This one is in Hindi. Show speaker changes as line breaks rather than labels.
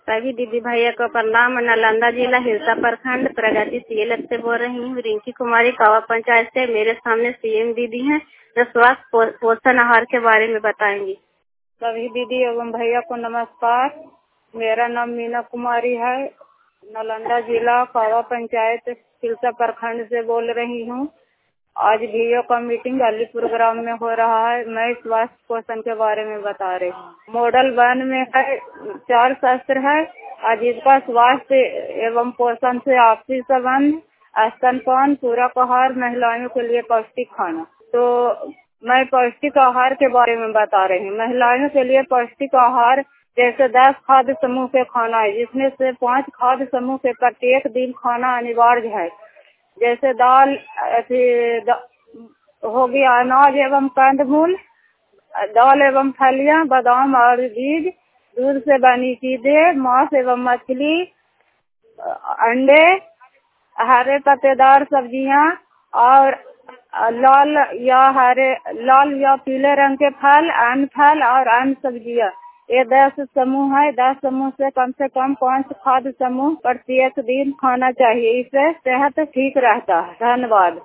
सभी दीदी भैया को प्रणाम। नालंदा जिला हिलसा प्रखंड प्रगति सीएलएफ से बोल रही हूँ। रिंकी कुमारी कावा पंचायत से। मेरे सामने सीएम दीदी हैं जो स्वास्थ्य पोषण आहार के बारे में बताएंगी।
सभी दीदी एवं भैया को नमस्कार। मेरा नाम मीना कुमारी है। नालंदा जिला कावा पंचायत हिलसा प्रखंड से बोल रही हूँ। आज वीडियो का मीटिंग अलीपुर ग्राम में हो रहा है। मैं स्वास्थ्य पोषण के बारे में बता रही हूँ। मॉडल 1 में है 4 शास्त्र है। आजीविका स्वास्थ्य एवं पोषण से आपसी संबंध, स्तनपान, पूरक आहार, महिलाओं के लिए पौष्टिक खाना। तो मैं पौष्टिक आहार के बारे में बता रही हूँ। महिलाओं के लिए पौष्टिक आहार जैसे 10 खाद्य समूह के खाना है, जिसमें से 5 खाद्य समूह के प्रत्येक दिन खाना अनिवार्य है। जैसे दाल हो गया, अनाज एवं कंदमूल, दाल एवं फलियां, बादाम और बीज, दूध से बनी चीजें, मांस एवं मछली, अंडे, हरे पत्तेदार सब्जियां और लाल या पीले रंग के फल, अन्य फल और अन्य सब्जियां। ये 10 समूह है। 10 समूह से कम 5 खाद्य समूह प्रत्येक दिन खाना चाहिए। इससे सेहत ठीक रहता है। धन्यवाद।